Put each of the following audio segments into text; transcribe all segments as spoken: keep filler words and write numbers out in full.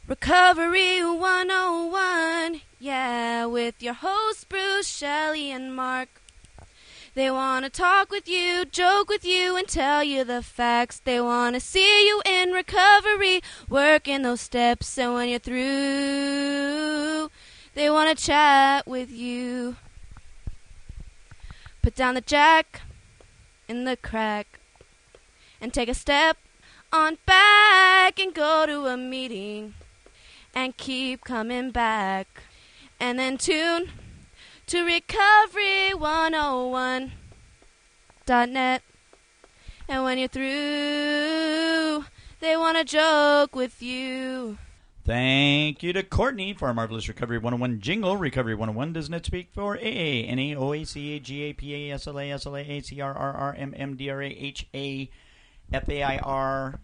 Recovery one oh one, yeah, with your hosts Bruce, Shelley, and Mark. They want to talk with you, joke with you, and tell you the facts. They want to see you in recovery, working those steps, and when you're through, they want to chat with you. Put down the jack in the crack and take a step on back and go to a meeting and keep coming back. And then tune to Recovery one oh one dot net. And when you're through, they want to joke with you. Thank you to Courtney for our marvelous Recovery one oh one jingle. Recovery one oh one does not speak for A A, N A, O A C A, G A, P A, S L A, S L A, A C R, R R, M M, D R A, H A, F A I R,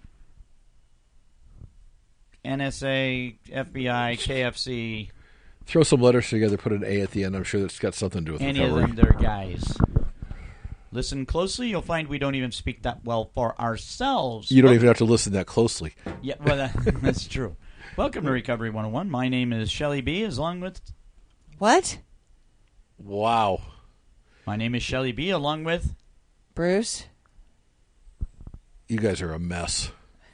N S A, F B I, K F C. Throw some letters together, put an A at the end. I'm sure that's got something to do with Any recovery. of them, they're guys. Listen closely, you'll find we don't even speak that well for ourselves. You don't well, even have to listen that closely. Yeah, well, that, that's true. Welcome to Recovery one oh one. My name is Shelley B. As along with... What? Wow. My name is Shelley B. Along with... Bruce? You guys are a mess.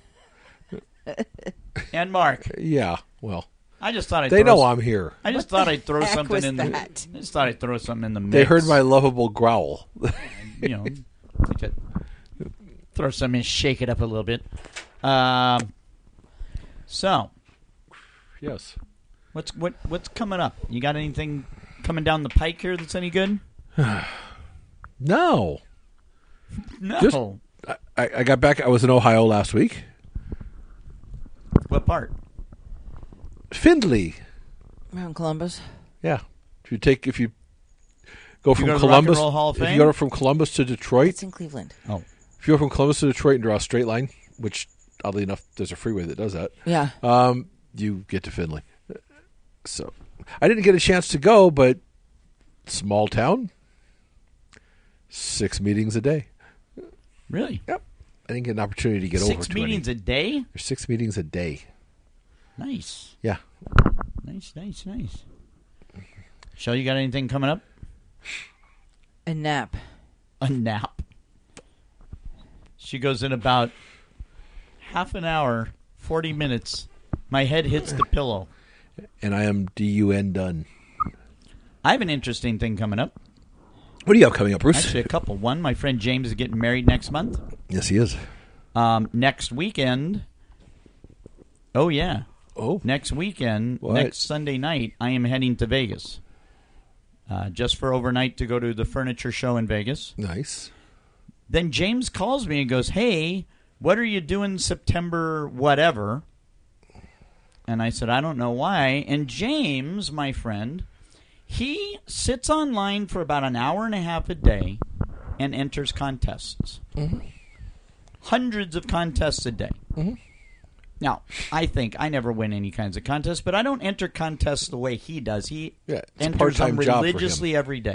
And Mark. Yeah, well... I just thought I'd They throw know some, I'm here. I just What thought the I'd throw heck something was in that? the. I just thought I'd throw something in the mix. They heard my lovable growl. You know, like that. Throw some in, shake it up a little bit. Um. So, Yes. what's what what's coming up? You got anything coming down the pike here that's any good? No. No. Just- I, I got back. I was in Ohio last week. What part? Findlay. Around Columbus? Yeah. If you take, if you go from go to the Rock and Columbus, Roll Hall of if you Fame? go from Columbus to Detroit, It's in Cleveland. Oh, if you go from Columbus to Detroit and draw a straight line, which oddly enough, there's a freeway that does that. Yeah. Um, you get to Findlay. So, I didn't get a chance to go, but small town, six meetings a day. really? Yep. I didn't get an opportunity to get over Six to meetings any. a day? There's six meetings a day. Nice, Yeah. nice, nice, nice. Shell, you got anything coming up? A nap. A nap. She goes in about half an hour, forty minutes. My head hits the pillow. And I am D U N done. I have an interesting thing coming up. What do you have coming up, Bruce? Actually, a couple. One, my friend James is getting married next month. Yes, he is. Um, next weekend. Oh, yeah. Oh. Next weekend, What? next Sunday night, I am heading to Vegas. Uh, just for overnight to go to the furniture show in Vegas. Nice. Then James calls me and goes, hey, what are you doing September whatever? And I said, I don't know why. And James, my friend, he sits online for about an hour and a half a day and enters contests. Mm-hmm. Hundreds of contests a day. Mm-hmm. Now, I think I never win any kinds of contests, but I don't enter contests the way he does. He Yeah, it's a enters them part-time job for him. religiously every day.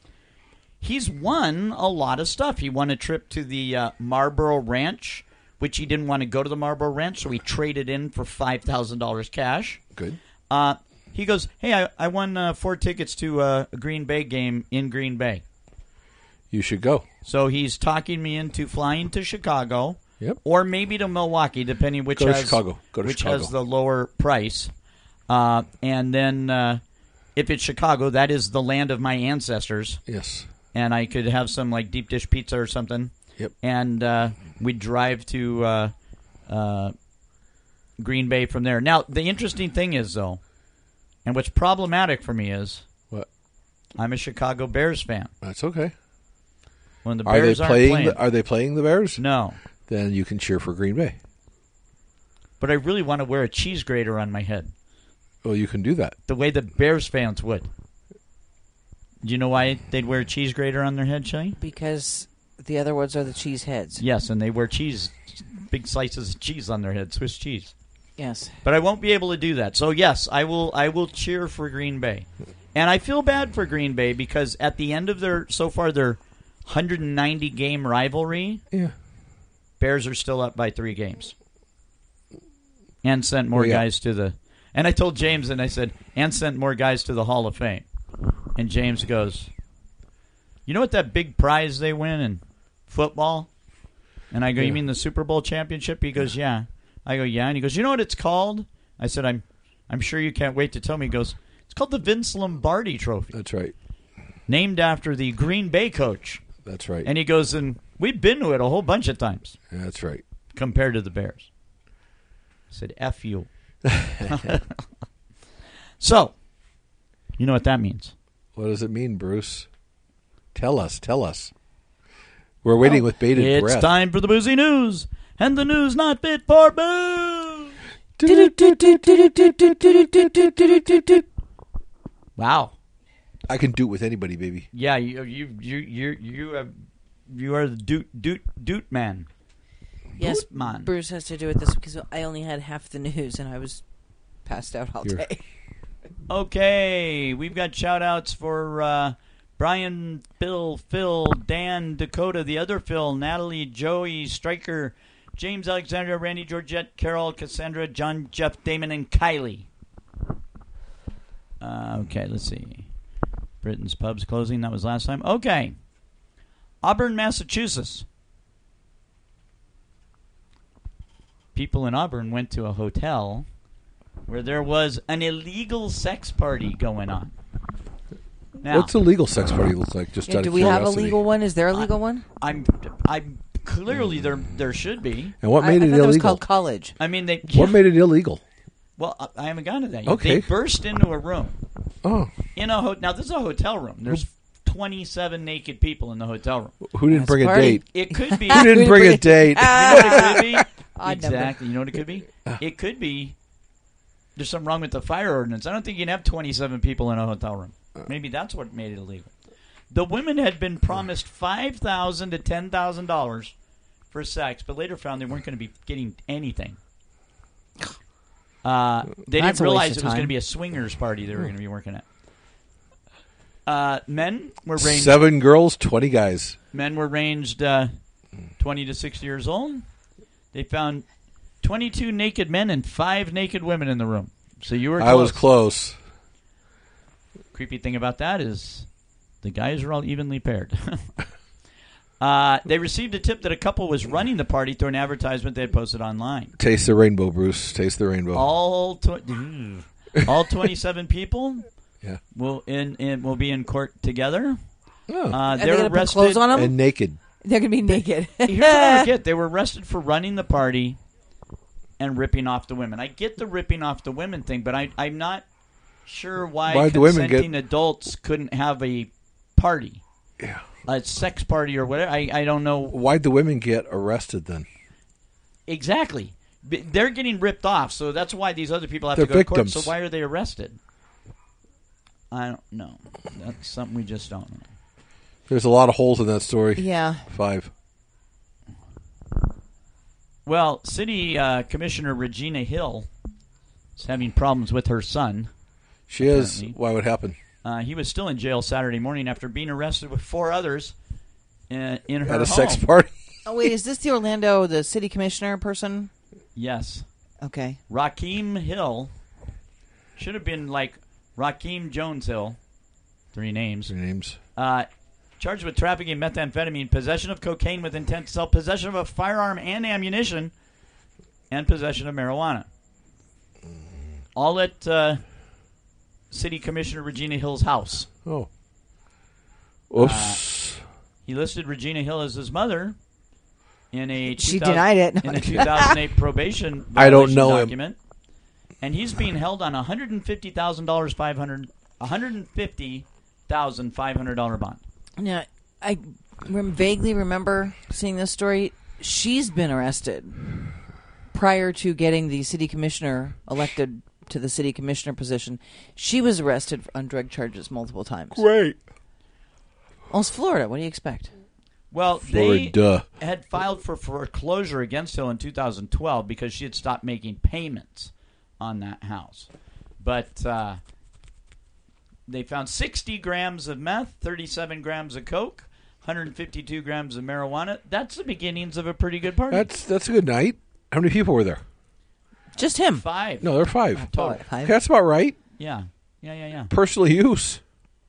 He's won a lot of stuff. He won a trip to the uh, Marlboro Ranch, which he didn't want to go to the Marlboro Ranch, so he traded in for five thousand dollars cash. Good. Uh, he goes, hey, I, I won uh, four tickets to uh, a Green Bay game in Green Bay. You should go. So he's talking me into flying to Chicago. Yep. Or maybe to Milwaukee, depending which Go to has Chicago. Go to which Chicago. has the lower price. Uh, and then uh, if it's Chicago, that is the land of my ancestors, Yes. and I could have some like deep dish pizza or something. Yep. And uh, we'd drive to uh, uh, Green Bay from there. Now, the interesting thing is, though, and what's problematic for me is, What? I'm a Chicago Bears fan. That's okay. When the Are they Bears aren't playing? playing, The, are they playing the Bears? no. Then you can cheer for Green Bay. But I really want to wear a cheese grater on my head, Well, you can do that. the way the Bears fans would. Do you know why they'd wear a cheese grater on their head, Shay? Because the other ones are the cheese heads. Yes, and they wear cheese, big slices of cheese on their head, Swiss cheese. Yes. But I won't be able to do that. So yes, I will. I will cheer for Green Bay, and I feel bad for Green Bay because at the end of their so far their one hundred ninety game rivalry, Yeah. Bears are still up by three games. and sent more Oh, yeah. guys to the. And I told James, and I said, and sent more guys to the Hall of Fame. And James goes, "You know what that big prize they win in football?" And I go, Yeah. "You mean the Super Bowl championship?" He goes, "Yeah." I go, "Yeah." And he goes, "You know what it's called?" I said, "I'm, I'm sure you can't wait to tell me." He goes, "It's called the Vince Lombardi Trophy, That's right. named after the Green Bay coach." That's right. And he goes, "And we've been to it a whole bunch of times That's right. compared to the Bears." I said, "F you." So, you know what that means. What does it mean, Bruce? Tell us. Tell us. We're waiting with bated It's breath. time for the boozy news, and the news not fit for boo. Wow. I can do it with anybody, baby. Yeah, you you you you you have, you are the doot doot doot man. Yes, Man. Bruce has to do with this because I only had half the news and I was passed out all You're- day. Okay, we've got shout outs for uh, Brian, Bill, Phil, Dan, Dakota, the other Phil, Natalie, Joey, Stryker, James, Alexandra, Randy, Georgette, Carol, Cassandra, John, Jeff, Damon, and Kylie. Uh, okay, let's see. Britain's pub's closing. That was last time. Okay. Auburn, Massachusetts. People in Auburn went to a hotel where there was an illegal sex party going on. Now, What's a legal sex party look like? Just Yeah, out do of we have a curiosity. legal one? Is there a legal one? I'm, I'm clearly there. There should be. And what I, made I it thought it was illegal? called college. I mean, they. What made it illegal? Well, I- I haven't gotten to that yet. Okay. They burst into a room Oh, in a ho- now. This is a hotel room. There's twenty-seven naked people in the hotel room. who didn't That's bring a party. date? It could be. Who didn't bring a date? You know what it could be? Odd number. Exactly. You know what it could be? It could be there's something wrong with the fire ordinance. I don't think you can have twenty-seven people in a hotel room. Maybe that's what made it illegal. The women had been promised five thousand dollars to ten thousand dollars for sex, but later found they weren't going to be getting anything. Uh, they That's didn't a waste realize of it was going to time. be a swingers party they were going to be working at. Uh, men were ranged. Seven girls, twenty guys. Men were ranged uh, twenty to sixty years old. They found twenty-two naked men and five naked women in the room. So you were close. I was close. Creepy thing about that is the guys are all evenly paired. uh, they received a tip that a couple was running the party through an advertisement they had posted online. Taste the rainbow, Bruce. Taste the rainbow. All tw- all twenty-seven people Yeah. will in, in will be in court together. Oh. Uh, Are they they're going to put arrested. clothes on them? and naked. They're going to be naked. Here's what I don't get. They were arrested for running the party and ripping off the women. I get the ripping off the women thing, but I, I'm not sure why Why'd the women consenting get- adults couldn't have a party, Yeah. a sex party or whatever. I, I don't know Why'd the women get arrested then? exactly. B- They're getting ripped off, so that's why these other people have They're to go victims. to court. So why are they arrested? I don't know. That's something we just don't know. There's a lot of holes in that story. Yeah. Five. Well, City uh, Commissioner Regina Hill is having problems with her son. She is. Apparently. Why would happen? Uh, he was still in jail Saturday morning after being arrested with four others in, in her At a home. sex party. Oh, wait, is this the Orlando, the city commissioner person? Yes. Okay. Rakeem Hill. Should have been like Rakeem Jones Hill. Three names. Their names. Uh, charged with trafficking methamphetamine, possession of cocaine with intent to sell, possession of a firearm and ammunition, and possession of marijuana. All at uh, City Commissioner Regina Hill's house. Oh. Oops. He listed Regina Hill as his mother in a She 2000 denied it. in a two thousand eight probation I don't violation know him. document. And he's being held on a one hundred fifty thousand dollars five hundred one hundred fifty thousand five hundred dollar bond. Now, I rem- vaguely remember seeing this story. She's been arrested prior to getting the city commissioner elected to the city commissioner position. She was arrested on drug charges multiple times. Great. Well, it's Florida. What do you expect? Well, they Florida. had filed for foreclosure against Hill in two thousand twelve because she had stopped making payments on that house. But uh, they found sixty grams of meth, thirty-seven grams of coke, one hundred fifty-two grams of marijuana. That's the beginnings of a pretty good party. That's that's a good night. How many people were there? Just him. Five. No, there are five. Total. Oh, five? Okay, that's about right. Yeah. Yeah, yeah, yeah. Personal use.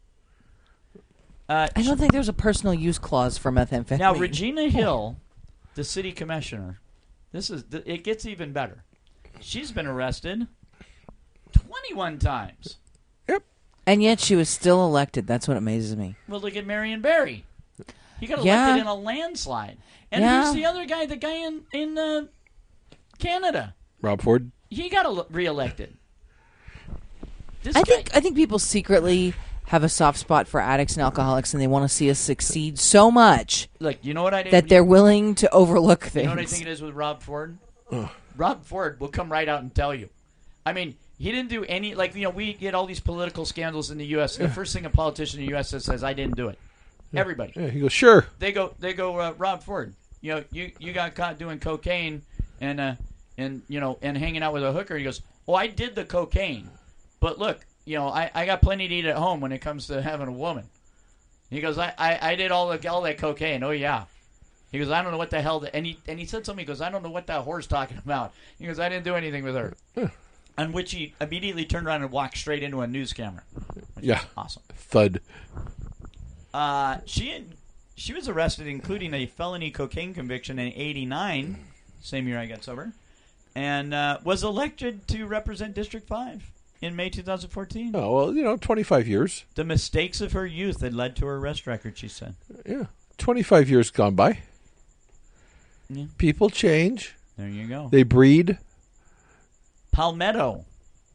Uh, I don't think there's a personal use clause for methamphetamine. now, Regina Hill, the city commissioner, this is th- it gets even better. She's been arrested twenty-one times. Yep. And yet she was still elected. That's what amazes me. Well, look at Marion Barry. He got elected Yeah. in a landslide. And Yeah. who's the other guy? The guy in in uh, Canada. Rob Ford. He got el- reelected. This I guy, think I think people secretly have a soft spot for addicts and alcoholics, and they want to see us succeed so much look. You know what I did? that they're willing to overlook things. You know what I think it is with Rob Ford? Rob Ford will come right out and tell you. I mean, he didn't do any, like, you know, we get all these political scandals in the U S The first thing a politician in the U S says, says I didn't do it. Everybody. Yeah, he goes, sure. They go, they go, uh, Rob Ford, you know, you, you got caught doing cocaine and, uh, and, you know, and hanging out with a hooker. He goes, oh, I did the cocaine. But look, you know, I, I got plenty to eat at home when it comes to having a woman. He goes, I, I, I did all the all that cocaine. Oh yeah. He goes, I don't know what the hell. The, and he and he said something. He goes, I don't know what that whore's talking about. He goes, I didn't do anything with her. On which he immediately turned around and walked straight into a news camera. Which Yeah. is awesome. Thud. Uh, she she was arrested, including a felony cocaine conviction in eighty-nine, same year I got sober, and uh, was elected to represent District Five in May two thousand fourteen. Oh, well, you know, twenty-five years. The mistakes of her youth had led to her arrest record, she said. Yeah. twenty-five years gone by. Yeah. People change. There you go. They breed. Palmetto.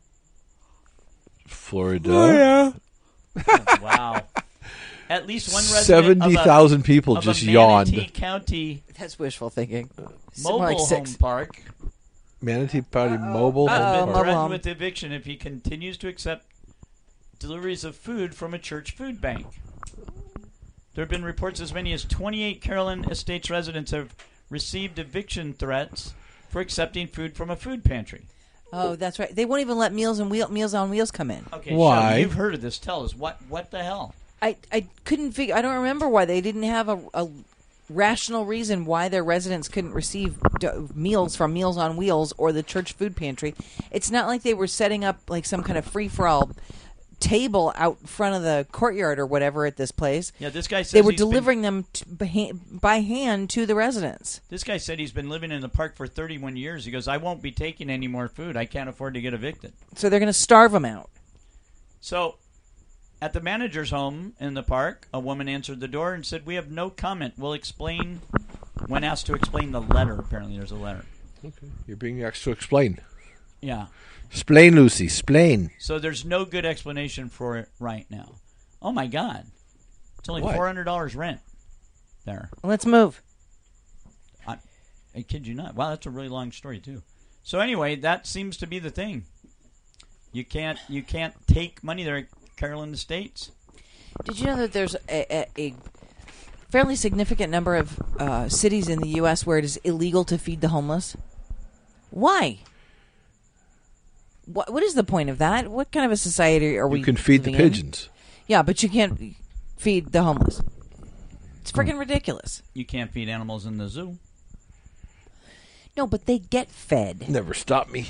Florida. Oh, yeah. Wow. At least one resident seventy thousand people of just a Manatee yawned. County That's wishful thinking. mobile More like home six. park Manatee Party Mobile has Home been Uh-oh, Park. mobile threatened home. with eviction if he continues to accept deliveries of food from a church food bank. There have been reports as many as twenty-eight Carolyn Estates residents have received eviction threats for accepting food from a food pantry. Oh, that's right. They won't even let Meals and Wheel, Meals on Wheels come in. Okay, Why? Sean, you've heard of this. Tell us what what the hell? I, I couldn't figure. I don't remember why they didn't have a, a rational reason why their residents couldn't receive d- meals from Meals on Wheels or the church food pantry. It's not like they were setting up like some kind of free for all table out front of the courtyard or whatever at this place. Yeah, this guy says They were he's been- delivering them t- by by hand to the residents. This guy said he's been living in the park for thirty-one years. He goes, I won't be taking any more food. I can't afford to get evicted. So they're going to starve them out. So, at the manager's home in the park, a woman answered the door and said, we have no comment. We'll explain when asked to explain the letter. Apparently there's a letter. Okay. You're being asked to explain. Yeah. Explain, Lucy. Explain. So there's no good explanation for it right now. Oh, my God. It's only What? four hundred dollars rent there. Let's move. I, I kid you not. Wow, that's a really long story, too. So anyway, that seems to be the thing. You can't you can't take money there at Carolyn Estates. Did you know that there's a, a, a fairly significant number of uh, cities in the U S where it is illegal to feed the homeless? Why? What What is the point of that? What kind of a society are we? You can feed the living in? pigeons. Yeah, but you can't feed the homeless. It's freaking ridiculous. You can't feed animals in the zoo. No, but they get fed. Never stop me.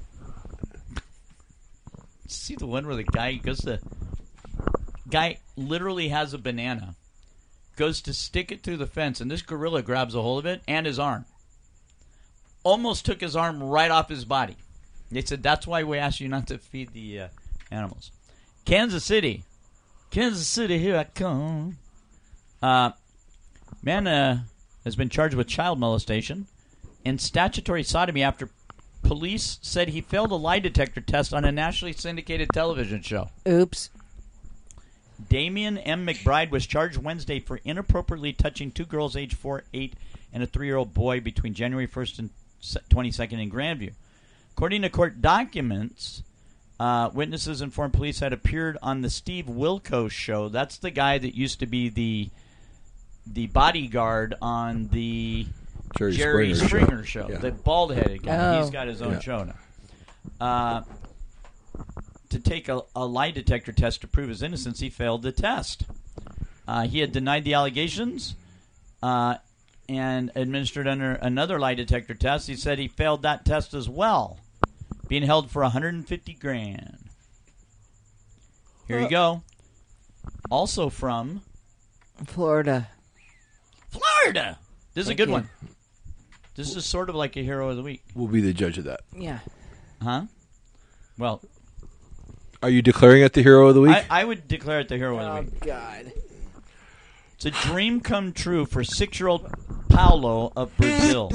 See the one where the guy goes to guy literally has a banana, goes to stick it through the fence, and this gorilla grabs a hold of it and his arm. Almost took his arm right off his body. They said that's why we asked you not to feed the uh, animals. Kansas City, Kansas City, here I come. Uh, man uh, has been charged with child molestation and statutory sodomy after police said he failed a lie detector test on a nationally syndicated television show. Oops. Damian M. McBride was charged Wednesday for inappropriately touching two girls aged four, eight, and a three-year-old boy between January first and twenty-second in Grandview. According to court documents, uh, witnesses informed police had appeared on the Steve Wilkos show. That's the guy that used to be the the bodyguard on the Jerry, Jerry Springer, Springer show. show, Yeah. the bald-headed guy. Oh. He's got his own Yeah. show now. Uh, to take a, a lie detector test to prove his innocence, he failed the test. Uh, he had denied the allegations uh, and administered under another lie detector test. He said he failed that test as well. being held for one hundred fifty grand. Here you go. Also from Florida. Florida. This is Thank a good you. one. This is sort of like a hero of the week. We'll be the judge of that. Yeah. Huh? Well, Are you declaring it the hero of the week? I, I would declare it the hero of the week. God. It's a dream come true for six-year-old Paulo of Brazil.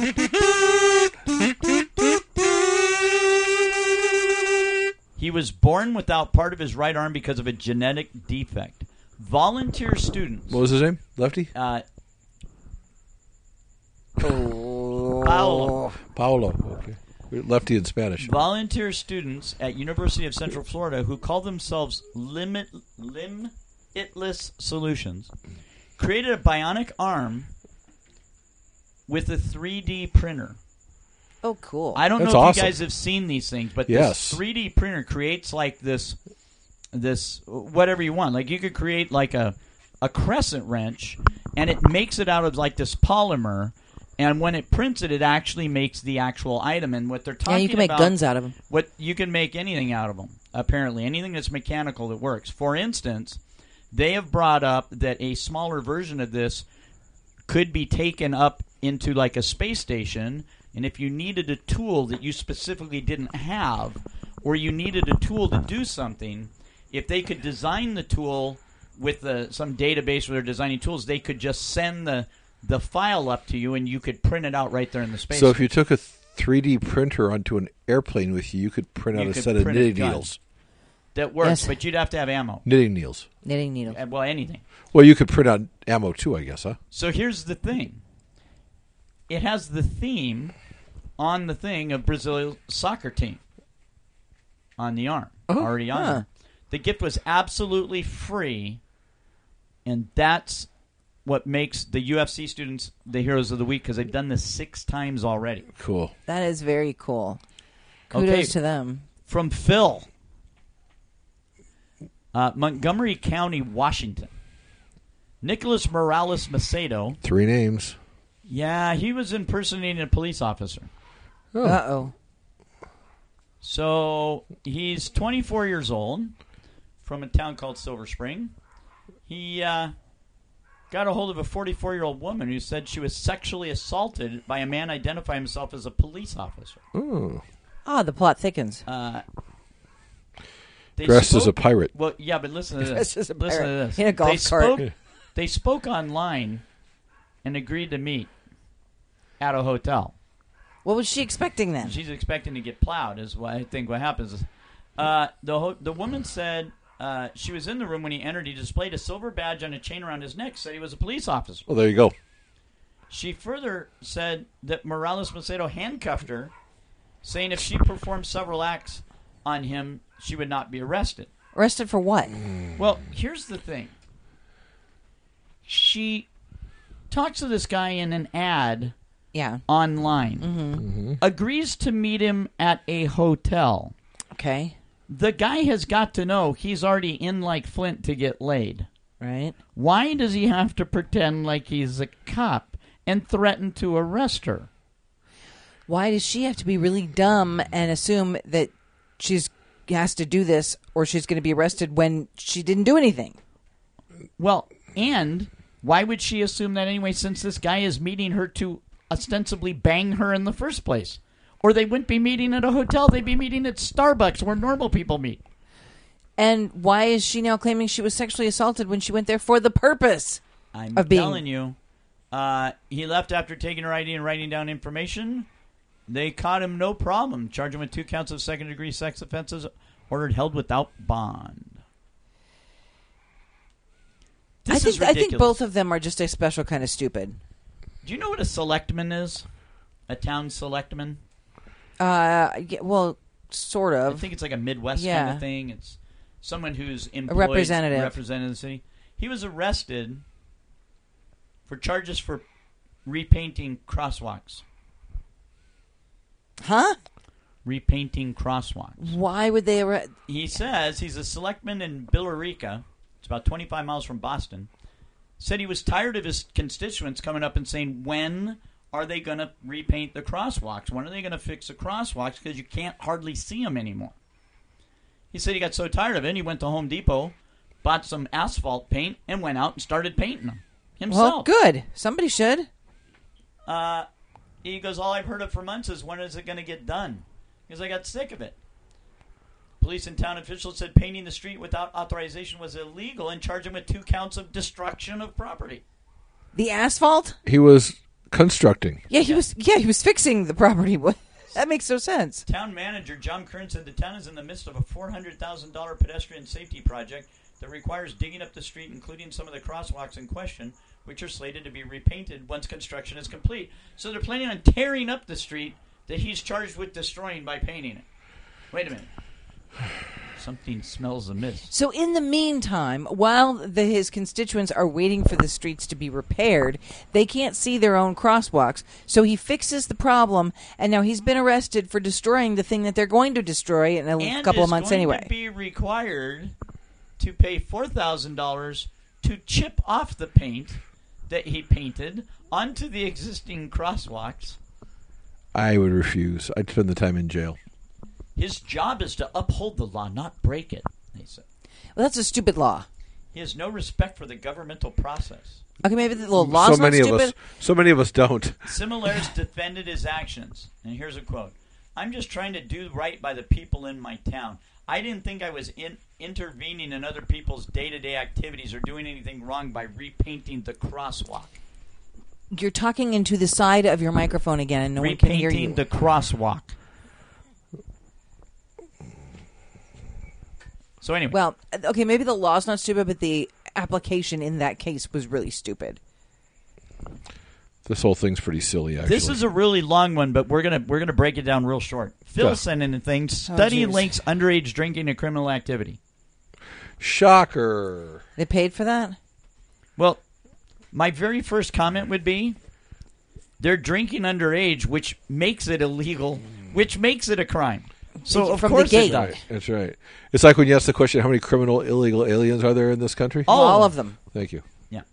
He was born without part of his right arm because of a genetic defect. Volunteer students. what was his name? Lefty? Uh, Oh. Paulo. Paolo. Okay. Lefty in Spanish. Volunteer students at University of Central Florida who call themselves Limit Limitless Solutions created a bionic arm with a three D printer. Oh, cool. I don't That's know if awesome. you guys have seen these things, but Yes. this three D printer creates like this, this whatever you want. Like you could create like a a crescent wrench, and it makes it out of like this polymer. And when it prints it, it actually makes the actual item. And what they're talking yeah, you can make about, guns out of them. what you can make anything out of them. Apparently, anything that's mechanical that works. For instance, they have brought up that a smaller version of this could be taken up into like a space station. And if you needed a tool that you specifically didn't have, or you needed a tool to do something, if they could design the tool with the, some database where they're designing tools, they could just send the the file up to you, and you could print it out right there in the space. So if you took a three D printer onto an airplane with you, you could print You out a could set of print a knitting gun. needles. that works, Yes. but you'd have to have ammo. Knitting needles. Knitting needle. Uh, Well, anything. Well, you could print out ammo too, I guess, huh? So here's the thing. It has the theme on the thing of Brazil's soccer team on the arm, Oh, already on huh. there. The gift was absolutely free, and that's what makes the U F C students the heroes of the week because they've done this six times already. Cool. That is very cool. Kudos Okay. to them. From Phil, uh, Montgomery County, Washington. Nicholas Morales Macedo. Three names. Yeah, he was impersonating a police officer. Oh. Uh-oh. So he's twenty-four years old from a town called Silver Spring. He uh, got a hold of a forty-four-year-old woman who said she was sexually assaulted by a man identifying himself as a police officer. Oh. Ah, the plot thickens. Uh, they Dressed as a spoke- pirate. Well, yeah, but listen to this. Dressed as a listen to pirate this. in a golf they cart. Spoke, they spoke online and agreed to meet at a hotel. What was she expecting then? She's expecting to get plowed, is what I think what happens. Uh, the ho- the woman said uh, she was in the room when he entered. He displayed a silver badge on a chain around his neck, said he was a police officer. Well, there you go. She further said that Morales Macedo handcuffed her, saying if she performed several acts on him, she would not be arrested. Arrested for what? Well, here's the thing. She talks to this guy in an ad Yeah. online, Mm-hmm. agrees to meet him at a hotel. Okay. The guy has got to know he's already in like Flint to get laid. Right. Why does he have to pretend like he's a cop and threaten to arrest her? Why does she have to be really dumb and assume that she's has to do this or she's going to be arrested when she didn't do anything? Well, and why would she assume that anyway since this guy is meeting her to ostensibly bang her in the first place? Or they wouldn't be meeting at a hotel, they'd be meeting at Starbucks where normal people meet. And why is she now claiming she was sexually assaulted when she went there for the purpose? I'm Of being- telling you, uh, he left after taking her I D and writing down information. They caught him no problem. Charged him with two counts of second-degree sex offenses, ordered held without bond. This I is think I think ridiculous. both of them are just a special kind of stupid. Do you know what a selectman is? A town selectman? Uh, yeah, well, sort I of. think it's like a Midwest Yeah. kind of thing. It's someone who's employed, representative. representing the city. He was arrested for charges for repainting crosswalks. Huh? Repainting crosswalks. Why would they arrest? He says he's a selectman in Billerica. It's about twenty-five miles from Boston. Said he was tired of his constituents coming up and saying, when are they going to repaint the crosswalks? When are they going to fix the crosswalks? Because you can't hardly see them anymore. He said he got so tired of it, he went to Home Depot, bought some asphalt paint, and went out and started painting them himself. Well, good. Somebody should. Uh, he goes, all I've heard of for months is when is it going to get done? Because I got sick of it. Police and town officials said painting the street without authorization was illegal and charged him with two counts of destruction of property. The asphalt? He was constructing. Yeah, he was. Yeah, he was fixing the property. What? That makes no sense. Town manager John Kern said the town is in the midst of a four hundred thousand dollars pedestrian safety project that requires digging up the street, including some of the crosswalks in question, which are slated to be repainted once construction is complete. So they're planning on tearing up the street that he's charged with destroying by painting it. Wait a minute. Something smells amiss. So in the meantime, while the, his constituents are waiting for the streets to be repaired, they can't see their own crosswalks. So he fixes the problem, and now he's been arrested for destroying the thing that they're going to destroy in a and couple is of months going anyway. To be required to pay four thousand dollars to chip off the paint that he painted onto the existing crosswalks. I would refuse. I'd spend the time in jail. His job is to uphold the law, not break it, they said. Well, that's a stupid law. He has no respect for the governmental process. Okay, maybe the little law's so many not of stupid. us, so many of us don't. Similares defended his actions. And here's a quote. I'm just trying to do right by the people in my town. I didn't think I was in, intervening in other people's day-to-day activities or doing anything wrong by repainting the crosswalk. You're talking into the side of your microphone again, and no one can hear you. Repainting the crosswalk. So anyway. Well, okay, maybe the law's not stupid, but the application in that case was really stupid. This whole thing's pretty silly, actually. This is a really long one, but we're gonna we're gonna break it down real short. Phil Yeah. sent in a thing. Study Oh, geez. links underage drinking to criminal activity. Shocker. They paid for that? Well, my very first comment would be they're drinking underage, which makes it illegal, which makes it a crime. So of From the course gate. it does. Right, that's right. It's like when you ask the question, how many criminal illegal aliens are there in this country? All All of of them. Thank you. Yeah.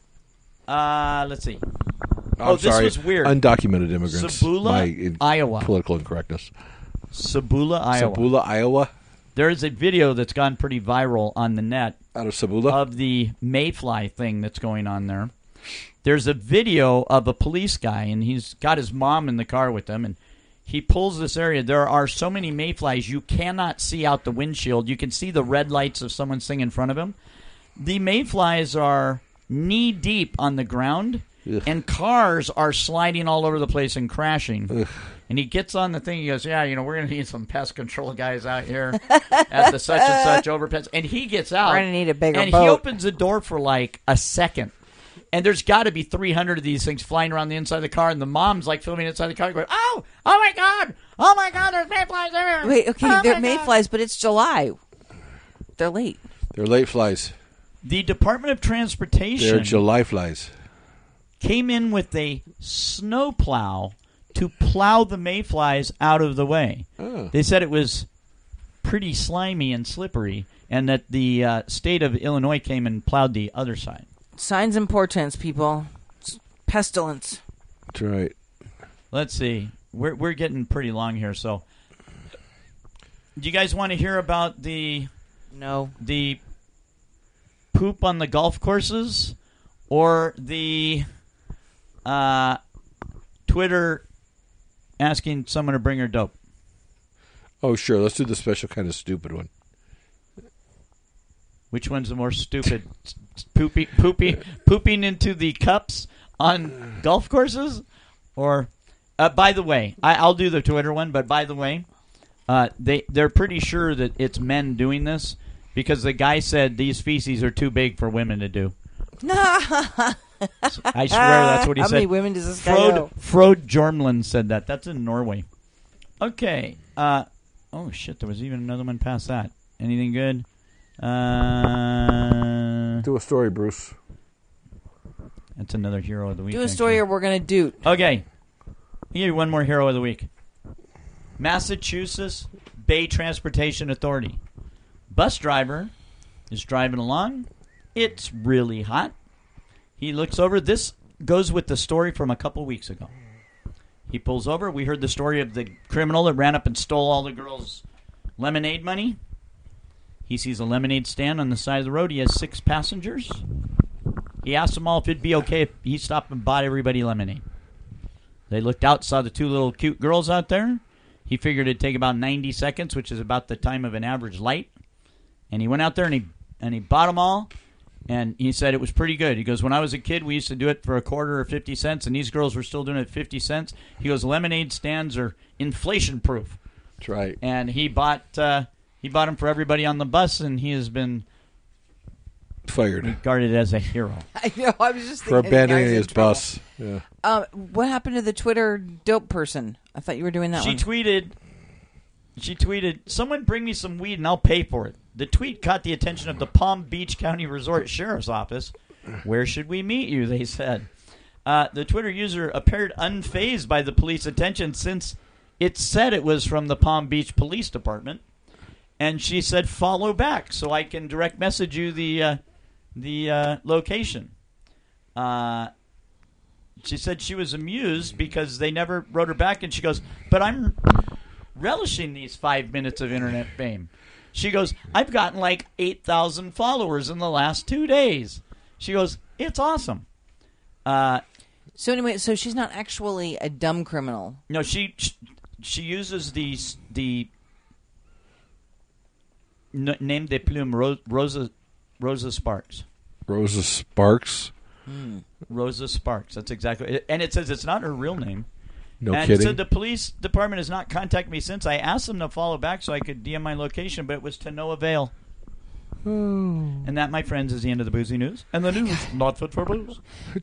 Uh, let's see. I'm Oh, this sorry. was weird. Undocumented immigrants. Sabula, My in- Iowa. Political incorrectness. Sabula, Iowa. Sabula, Iowa. There is a video that's gone pretty viral on the net Out of Sabula. of the mayfly thing that's going on there. There's a video of a police guy, and he's got his mom in the car with him, and he pulls this area. There are so many mayflies you cannot see out the windshield. You can see the red lights of someone sitting in front of him. The mayflies are knee-deep on the ground, Ugh. and cars are sliding all over the place and crashing. Ugh. And he gets on the thing. He goes, yeah, you know, we're going to need some pest control guys out here at the such and such overpass. And he gets out. We're gonna need a bigger And boat. he opens the door for like a second. And there's got to be three hundred of these things flying around the inside of the car. And the mom's like filming inside the car going, oh, oh my God. Oh my God, there's mayflies everywhere. Wait, okay, oh they're my God." mayflies, but it's July. They're late. They're late flies. The Department of Transportation They're July flies. came in with a snowplow to plow the mayflies out of the way. Oh. They said it was pretty slimy and slippery, and that the uh, state of Illinois came and plowed the other side. Signs and portents, people. It's pestilence. That's right. Let's see. We're we're getting pretty long here, so do you guys want to hear about the No. the poop on the golf courses or the uh, Twitter asking someone to bring her dope? Oh, sure. Let's do the special kind of stupid one. Which one's the more stupid? Poopy, poopy, pooping into the cups on golf courses? Or, uh, by the way, I, I'll do the Twitter one, but by the way, uh, they, they're pretty sure that it's men doing this because the guy said these feces are too big for women to do. I swear that's what he How said. many women does this guy Frode, know? Frode Jormland said that. That's in Norway. Okay. Uh, oh, shit. There was even another one past that. Anything good? Uh, Do a story, Bruce. that's another hero of the week. Do a story actually. or we're going to doot. Okay. I'll give you one more hero of the week. Massachusetts Bay Transportation Authority. Bus driver is driving along. It's really hot. He looks over. This goes with the story from a couple weeks ago. He pulls over. We heard the story of the criminal that ran up and stole all the girls' lemonade money. He sees a lemonade stand on the side of the road. He has six passengers. He asked them all if it'd be okay if he stopped and bought everybody lemonade. They looked out, saw the two little cute girls out there. He figured it'd take about ninety seconds, which is about the time of an average light. And he went out there and he and he bought them all. And he said it was pretty good. He goes, when I was a kid, we used to do it for a quarter or fifty cents, and these girls were still doing it at fifty cents. He goes, lemonade stands are inflation-proof. That's right. And he bought uh, he bought them for everybody on the bus, and he has been fired, regarded as a hero. I know. I was just for thinking the abandoning guy's in his trouble. bus. Yeah. Um, what happened to the Twitter dope person? I thought you were doing that She one. tweeted, she tweeted, someone bring me some weed and I'll pay for it. The tweet caught the attention of the Palm Beach County Resort Sheriff's Office. Where should we meet you, they said. Uh, the Twitter user appeared unfazed by the police attention since it said it was from the Palm Beach Police Department. And she said, follow back so I can direct message you the, uh, the uh, location. Uh, she said she was amused because they never wrote her back. And she goes, but I'm relishing these five minutes of internet fame. She goes, I've gotten like eight thousand followers in the last two days. She goes, it's awesome. Uh, So anyway, so she's not actually a dumb criminal. no, she she uses the the n- name de plume Ro- Rosa Rosa Sparks. Rosa Sparks. Rosa Sparks. That's exactly. And it says it's not her real name. No and kidding. it said the police department has not contacted me since. I asked them to follow back so I could D M my location, but it was to no avail. Oh. And that, my friends, is the end of the boozy news. And the news, not fit for blues.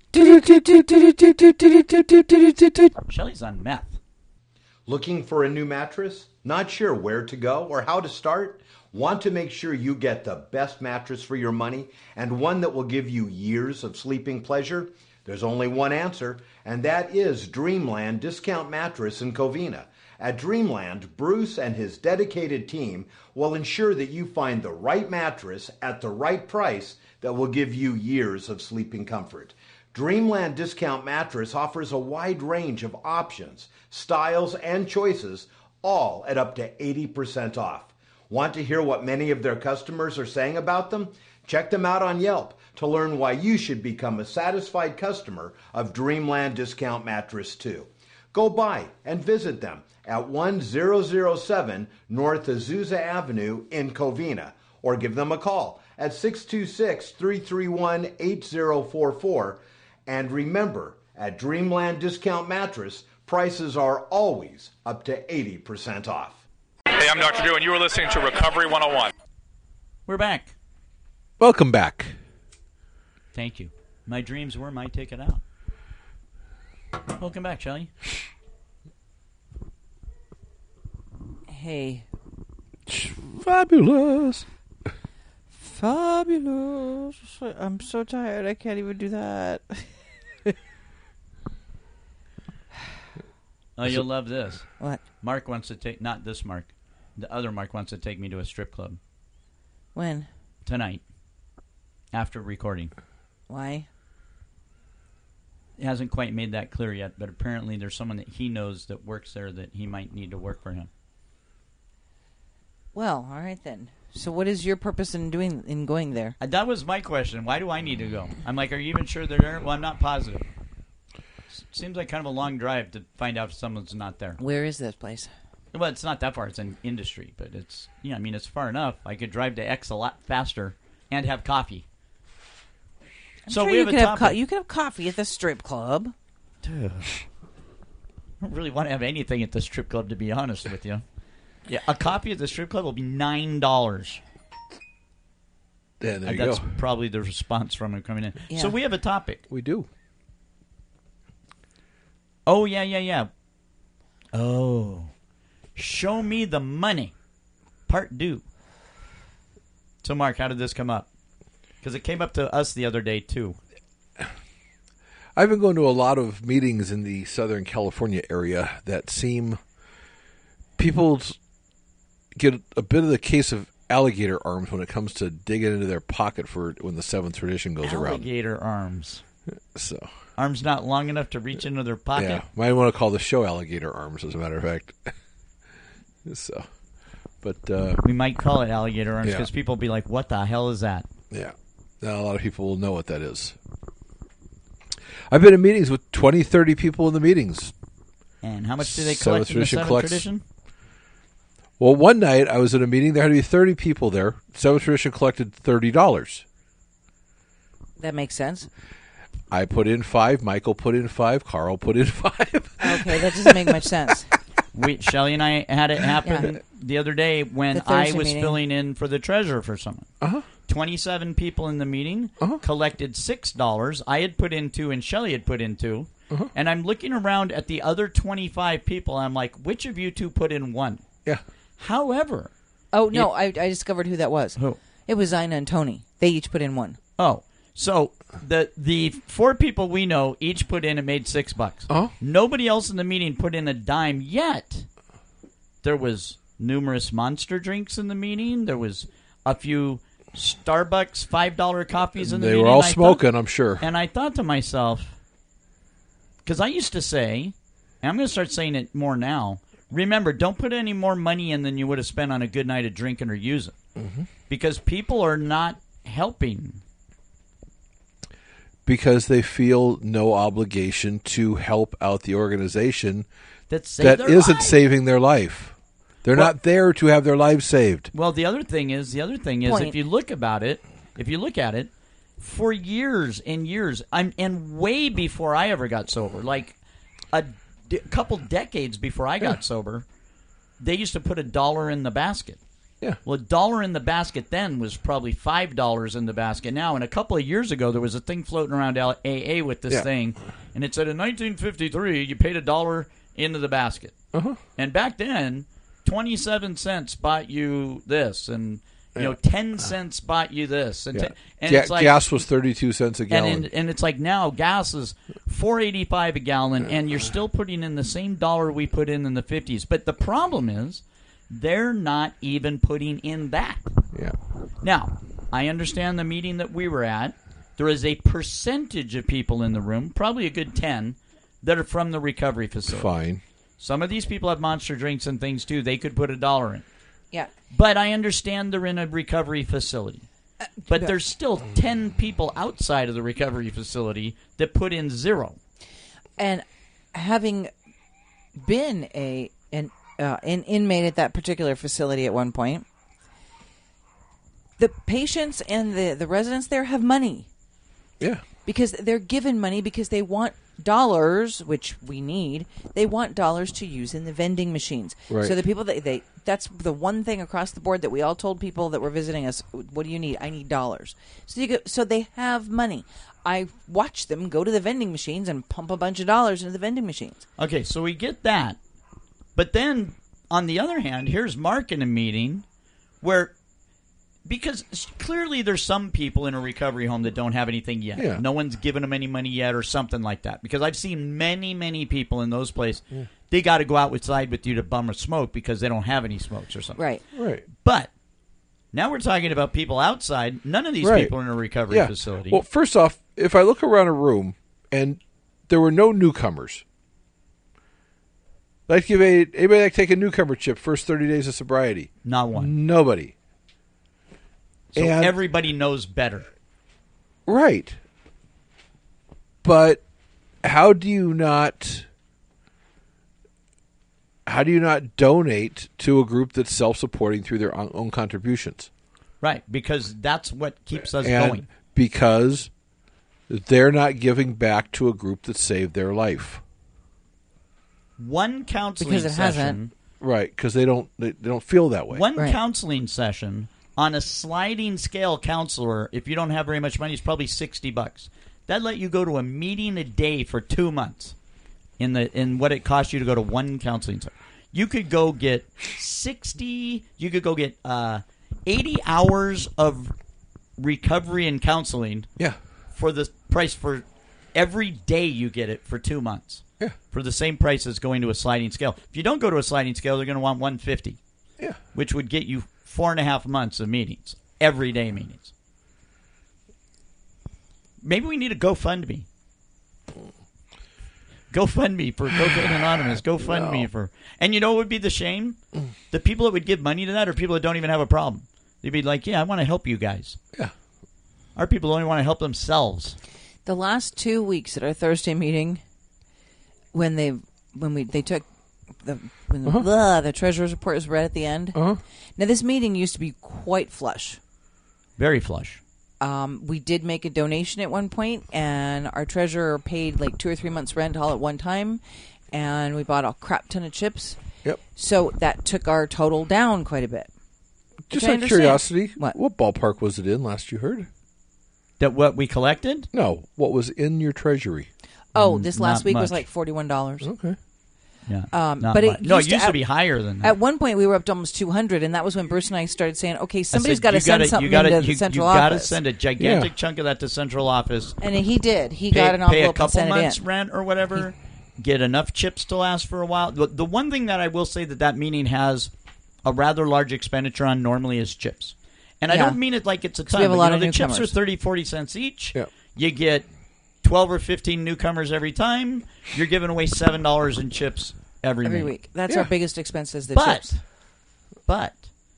Shelley's on meth. Looking for a new mattress? Not sure where to go or how to start? Want to make sure you get the best mattress for your money and one that will give you years of sleeping pleasure? There's only one answer, and that is Dreamland Discount Mattress in Covina. At Dreamland, Bruce and his dedicated team will ensure that you find the right mattress at the right price that will give you years of sleeping comfort. Dreamland Discount Mattress offers a wide range of options, styles, and choices, all at up to eighty percent off. Want to hear what many of their customers are saying about them? Check them out on Yelp to learn why you should become a satisfied customer of Dreamland Discount Mattress too. Go by and visit them at one thousand seven North Azusa Avenue in Covina, or give them a call at six two six, three three one, eight zero four four. And remember, at Dreamland Discount Mattress, prices are always up to eighty percent off. Hey, I'm Doctor Drew, and you are listening to Recovery one oh one. We're back. Welcome back. Thank you. My dreams were my ticket out. Welcome back, Shelley. Hey. Fabulous. Fabulous. I'm so tired. I can't even do that. Oh, you'll love this. What? Mark wants to take, not this Mark, the other Mark wants to take me to a strip club When? tonight after recording. Why? It hasn't quite made that clear yet, but apparently there's someone that he knows that works there that he might need to work for him. Well, all right then. So what is your purpose in doing in going there? Uh, That was my question. Why do I need to go? I'm like, are you even sure they're there? Well, I'm not positive. S- Seems like kind of a long drive to find out if someone's not there. Where is this place? Well, it's not that far. It's in industry, but it's, you know, I mean, it's far enough. I could drive to X a lot faster and have coffee. I'm so sure we you have could a have topic. co- you could have coffee at the strip club. I don't really want to have anything at the strip club, to be honest with you. Yeah, a coffee at the strip club will be nine dollars. Yeah, there you That's go. probably the response from him coming in. Yeah. So we have a topic. We do. Oh, yeah, yeah, yeah. Oh. Show me the money. Part due. So, Mark, how did this come up? Because it came up to us the other day, too. I've been going to a lot of meetings in the Southern California area that seem people get a bit of the case of alligator arms when it comes to digging into their pocket for when the seventh tradition goes around. Alligator arms. So Arms not long enough to reach into their pocket. Yeah, might want to call the show alligator arms, as a matter of fact. so, but uh, We might call it alligator arms Yeah. because people will be like, what the hell is that? yeah, now a lot of people will know what that is. I've been in meetings with twenty, thirty people in the meetings. And how much do they Seventh collect in the Tradition Seventh collects- Tradition? Well, one night I was at a meeting. There had to be thirty people there. Seventh Tradition collected thirty dollars. That makes sense. I put in five. Michael put in five. Carl put in five. Okay, that doesn't make much sense. We, Shelly and I had it happen Yeah. the other day when The I Thursday was meeting. filling in for the treasurer for someone. Uh-huh. twenty-seven people in the meeting Uh-huh. collected six dollars. I had put in two, and Shelly had put in two. Uh-huh. And I'm looking around at the other twenty-five people. And I'm like, which of you two put in one? Yeah. However, Oh, no, I, I discovered who that was. Who? It was Zina and Tony. They each put in one. oh, so the the four people we know each put in and made six bucks. Uh-huh. Nobody else in the meeting put in a dime yet. There was numerous Monster drinks in the meeting. There was a few Starbucks five dollar coffees in the They meeting. were all I thought- smoking, I'm sure. And I thought to myself, because I used to say, and I'm going to start saying it more now, remember, don't put any more money in than you would have spent on a good night of drinking or using. Mm-hmm. Because people are not helping. Because they feel no obligation to help out the organization That, save that their isn't life. saving their life. They're Well- not there to have their lives saved. Well, the other thing is, the other thing is, Point. if you look about it, if you look at it, for years and years, I'm and way before I ever got sober, like a d- couple decades before I got sober, they used to put a dollar in the basket. Yeah. Well, a dollar in the basket then was probably five dollars in the basket now. And a couple of years ago, there was a thing floating around A A with this Yeah. thing, and it said in nineteen fifty-three, you paid a dollar into the basket. Uh-huh. And back then, twenty-seven cents bought you this, and you know, Yeah. ten cents bought you this, and, Yeah. te- and Ga- it's like gas was thirty-two cents a and, gallon. and and it's like now gas is four eighty-five a gallon, and you're still putting in the same dollar we put in in the fifties. But the problem is, they're not even putting in that. yeah. Now, I understand the meeting that we were at. There is a percentage of people in the room, probably a good ten, that are from the recovery facility. Fine. Some of these people have Monster drinks and things too. They could put a dollar in. Yeah. But I understand they're in a recovery facility. But there's still ten people outside of the recovery facility that put in zero. And having been a an uh, an inmate at that particular facility at one point, the patients and the, the residents there have money Yeah. because they're given money because they want dollars, which we need. They want dollars to use in the vending machines. Right. So the people that they that's the one thing across the board that we all told people that were visiting us, what do you need? I need dollars. So you go, so they have money. I watch them go to the vending machines and pump a bunch of dollars into the vending machines. Okay, so we get that. But then, on the other hand, here's Mark in a meeting where, because clearly there's some people in a recovery home that don't have anything yet. Yeah. No one's given them any money yet or something like that. Because I've seen many, many people in those places, they got to go outside with you to bum a smoke because they don't have any smokes or something. Right. Right. But now we're talking about people outside. None of these Right. people are in a recovery Yeah. facility. Well, first off, if I look around a room and there were no newcomers, like give a anybody like take a newcomer chip first thirty days of sobriety. Not one. Nobody. So And- everybody knows better. Right. But how do you not how do you not donate to a group that's self-supporting through their own own contributions? Right, because that's what keeps us And going. because they're not giving back to a group that saved their life. One counseling Because it session, hasn't. Right, because they don't they, they don't feel that way. one Right. counseling session on a sliding scale counselor, if you don't have very much money, is probably sixty bucks. That let you go to a meeting a day for two months in the in what it costs you to go to one counseling session. You could go get sixty. You could go get uh, eighty hours of recovery and counseling Yeah. for the price for every day you get it for two months. Yeah. For the same price as going to a sliding scale. If you don't go to a sliding scale, they're going to want one hundred fifty, Yeah. which would get you four and a half months of meetings, everyday meetings. Maybe we need a GoFundMe. Go fund me for Cocaine Anonymous. Go fund No. me for... And you know what would be the shame? The people that would give money to that are people that don't even have a problem. They'd be like, yeah, I want to help you guys. Yeah. Our people only want to help themselves. The last two weeks at our Thursday meeting, when they when we they took the when the, Uh-huh. blah, the treasurer's report was read at the end. Uh-huh. Now this meeting used to be quite flush. Very flush. Um, we did make a donation at one point, and our treasurer paid like two or three months' rent all at one time, and we bought a crap ton of chips. Yep. So that took our total down quite a bit. Just Which I out of understand. curiosity, What? what ballpark was it in last you heard? That what we collected? No, what was in your treasury? Oh, this last not week was much. like forty-one dollars. Okay. Yeah. Um, not but it much. No, it used to used to have- be higher than that. At one point, we were up to almost two hundred, and that was when Bruce and I started saying, "Okay, I somebody's said, got to you send gotta- something you gotta, into you, the central you gotta office." send a gigantic Yeah. chunk of that to central office. And he did. He pay, got an pay a envelope and couple sent it months in. rent or whatever. Get enough chips to last for a while. The, the one thing that I will say that that meeting has a rather large expenditure on normally is chips. And I Yeah. don't mean it like it's a ton. we have a but, lot you know, of the chips are newcomers. thirty, forty cents each. Yeah. You get twelve or fifteen newcomers every time. You're giving away seven dollars in chips every, Every meeting. week. That's Yeah. our biggest expense is the But, chips. but,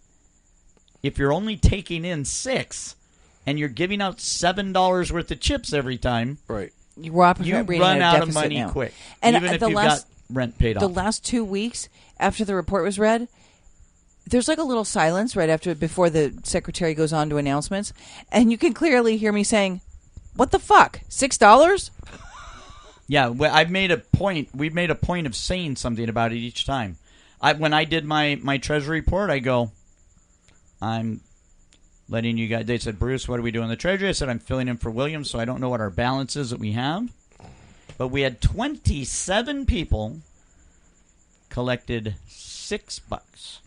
if you're only taking in six and you're giving out seven dollars worth of chips every time, Right. We're operating you at a run out of deficit money now. quick. And even uh, if the you've last, got rent paid the off. last two weeks after the report was read, there's like a little silence right after before the secretary goes on to announcements, and you can clearly hear me saying, "What the fuck? Six dollars?" Yeah, well, I've made a point. We've made a point of saying something about it each time. I, when I did my, my treasury report, I go, I'm letting you guys. They said, Bruce, what do we do in the treasury? I said, I'm filling in for William, so I don't know what our balance is that we have. But we had twenty-seven people collected six bucks,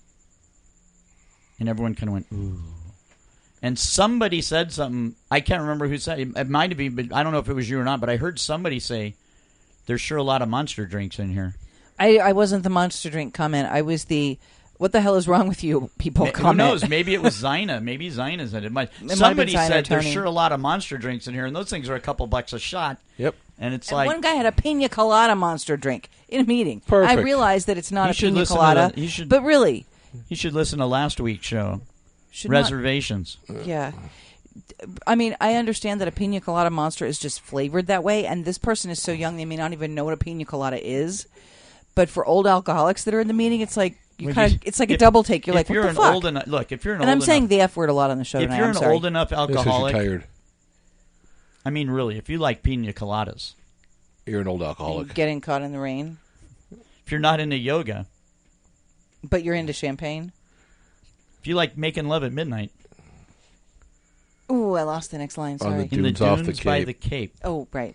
and everyone kind of went, ooh. And somebody said something. I can't remember who said it. It might have been, but I don't know if it was you or not. But I heard somebody say, "There's sure a lot of Monster drinks in here." I, I wasn't the monster drink comment. I was the "What the hell is wrong with you?" people Who comment. knows? Maybe it was Zina. Maybe Zina said it. Might. It might have Somebody been Zina or said there's Tony. sure a lot of Monster drinks in here, and those things are a couple bucks a shot. Yep. And it's And like one guy had a pina colada monster drink in a meeting. Perfect. I realized that it's not You a should pina listen to colada, the- you should- but really, you should listen to last week's show. should not- Reservations. Yeah. I mean, I understand that a pina colada monster is just flavored that way, and this person is so young they may not even know what a pina colada is. But for old alcoholics that are in the meeting, it's like you Well, kind you- of it's like a if- double take. You're if like, what you're the an fuck? old enough, look, if you're an and old I'm saying enough, the F word a lot on the show if tonight. you're I'm an sorry. old enough Just 'cause you're alcoholic, tired. I mean, really, if you like pina coladas, You're an old alcoholic. Getting caught in the rain, if you're not into yoga, but you're into champagne. if you like making love at midnight Ooh, I lost the next line. On the Sorry. in the Dunes off the dunes by Cape. the Cape, Oh, right.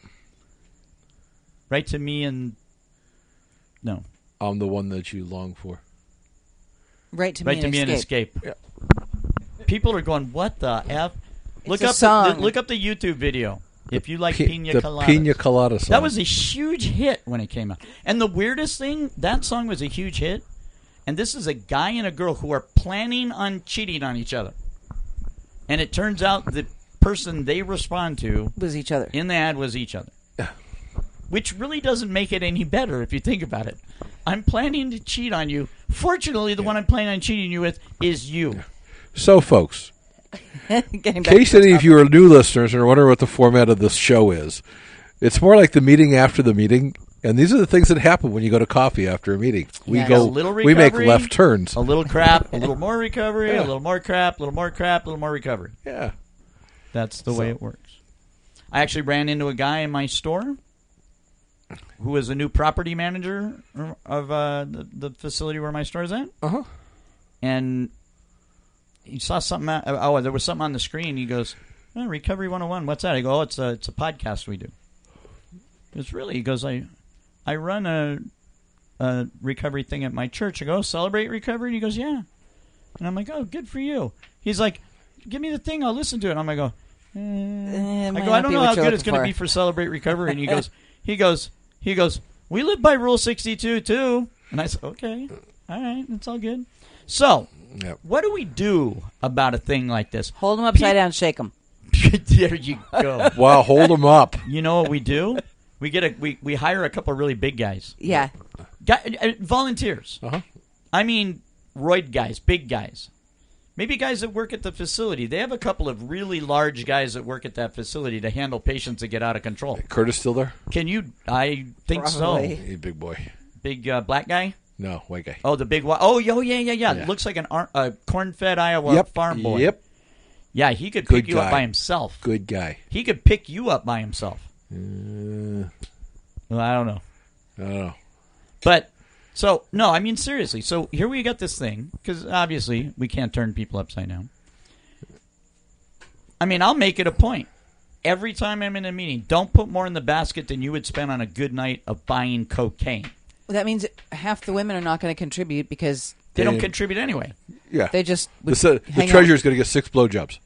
write to me and no, I'm the one that you long for. Right to write me to and me and escape. escape. People are going, what the f? Look a up song. The, look up the YouTube video if you like Pi- pina the coladas. Pina Colada song. That was a huge hit when it came out. And the weirdest thing, that song was a huge hit. And this is a guy and a girl who are planning on cheating on each other. And it turns out the person they respond to Was each other. in the ad was each other. Which really doesn't make it any better if you think about it. I'm planning to cheat on you. Fortunately, the one I'm planning on cheating you with is you. So, folks, Getting in back case to the any of topic. you are new listeners and are wondering what the format of this show is, it's more like the meeting after the meeting. And these are the things that happen when you go to coffee after a meeting. We Yes. go, A little we make recovery. left turns. A little crap, a little more recovery, Yeah. a little more crap, a little more crap, a little more recovery. Yeah. That's the way it works. I actually ran into a guy in my store who was a new property manager of uh, the, the facility where my store is at. Uh huh. And he saw something. Out, oh, there was something on the screen. He goes, oh, Recovery one oh one. What's that? I go, oh, it's a, it's a podcast we do. It's really, he goes, I I run a, a recovery thing at my church. I go, oh, Celebrate Recovery? And he goes, yeah. And I'm like, oh, good for you. He's like, give me the thing. I'll listen to it. And I'm like, go, eh. Eh, I might go, I not don't be know what how you're good it's looking going to for. be for Celebrate Recovery. And he goes, he goes, he goes, we live by Rule sixty-two too. And I said, okay, all right, it's all good. So, Yep. what do we do about a thing like this? Hold them upside Pe- down, shake them. There you go. Wow, hold them up. You know what we do? We get a we, we hire a couple of really big guys. Yeah. Guy, uh, volunteers. Uh-huh. I mean, roid guys, big guys. Maybe guys that work at the facility. They have a couple of really large guys that work at that facility to handle patients that get out of control. Curtis still there? Can you? I think Probably. so. Hey, big boy. Big uh, black guy? No, white guy. Oh, the big one. Oh, yo, yeah, yeah, yeah. Yeah. Looks like an ar- a corn-fed Iowa Yep. farm boy. Yep. Yeah, he could Good pick you guy. up by himself. Good guy. He could pick you up by himself. Uh, Well, I don't know. I don't know. But, so, no, I mean, seriously. So here we got this thing, because obviously we can't turn people upside down. I mean, I'll make it a point. Every time I'm in a meeting, don't put more in the basket than you would spend on a good night of buying cocaine. Well, that means half the women are not going to contribute because They don't And- contribute anyway. Yeah. they just the, would se- the hang out. treasurer's going to get six blowjobs.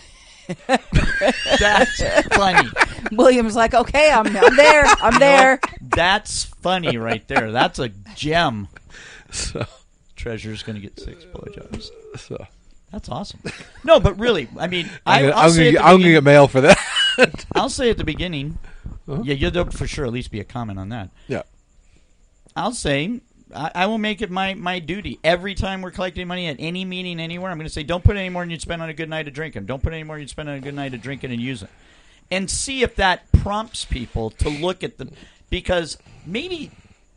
That's funny. William's like, okay, I'm, I'm there. I'm there. That's funny right there. That's a gem. So, Treasurer's going to get six blowjobs. so. That's awesome. No, but really, I mean, I, I'm going I'll, to say at the get, I'm gonna beginning- get mail for that. I'll say at the beginning, Huh? yeah, you'll for sure at least be a comment on that. Yeah. I'll say, I, I will make it my, my duty. Every time we're collecting money at any meeting anywhere, I'm going to say, don't put any more than you'd spend on a good night of drinking. Don't put any more than you'd spend on a good night of drinking and using. And see if that prompts people to look at the, because maybe,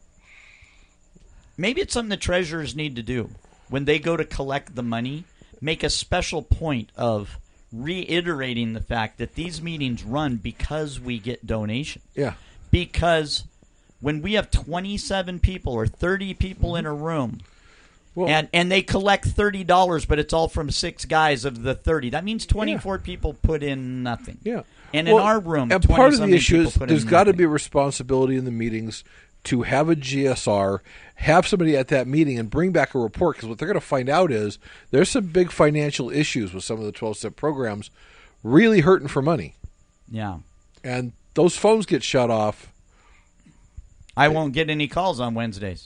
maybe it's something the treasurers need to do. When they go to collect the money, make a special point of reiterating the fact that these meetings run because we get donations. Yeah. Because when we have twenty-seven people or thirty people in a room, Well, and, and they collect thirty dollars, but it's all from six guys of the thirty, that means twenty-four people put in nothing. yeah. And Well, in our room, and part of the twenty-something issue people is put in there's got to nothing. be a responsibility in the meetings to have a G S R, have somebody at that meeting, and bring back a report. Because what they're going to find out is there's some big financial issues with some of the twelve-step programs, really hurting for money, Yeah. and those phones get shut off. I won't get any calls on Wednesdays.